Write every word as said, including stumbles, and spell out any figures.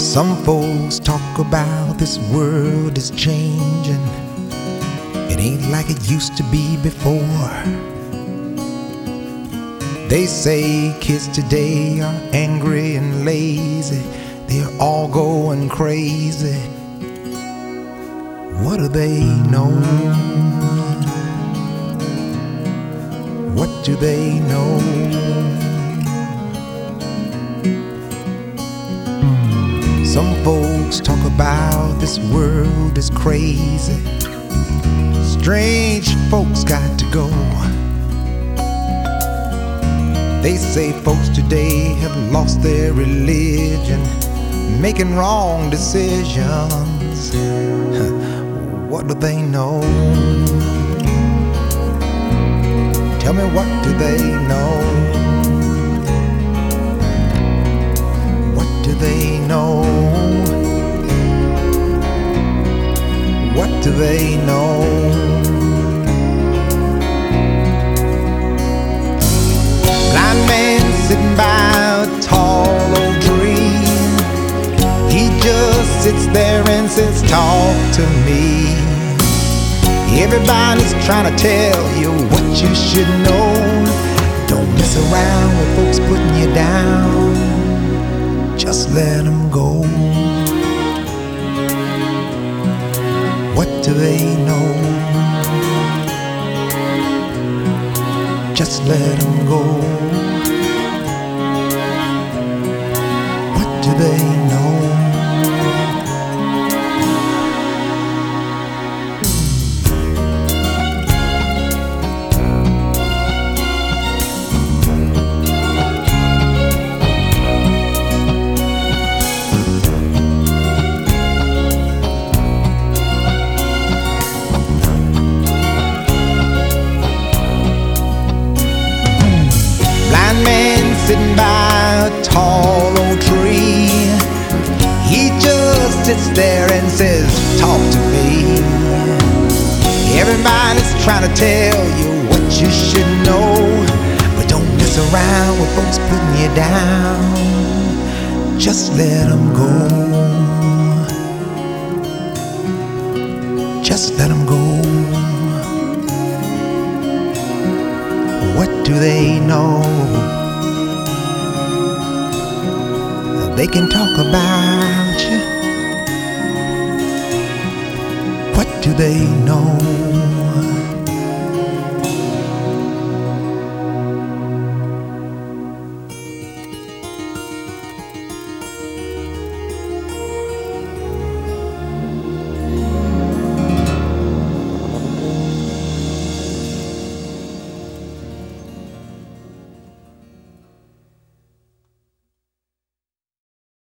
Some folks talk about this world is changing. It ain't like it used to be before. They say kids today are angry and lazy. They're all going crazy. What do they know? What do they know? Some folks talk about this world is crazy. Strange folks got to go. They say folks today have lost their religion, making wrong decisions. What do they know? Tell me, what do they know? What do they know? What do they know? Blind man sitting by a tall old tree. He just sits there and says, talk to me. Everybody's trying to tell you what you should know. Don't mess around with folks putting you down. Just let them go. What do they know? Just let them go. What do they know? Sitting by a tall old tree. He just sits there and says, talk to me. Everybody's trying to tell you what you should know, but don't mess around with folks putting you down. Just let them go. Just let them go. What do they know? They can talk about you. What do they know?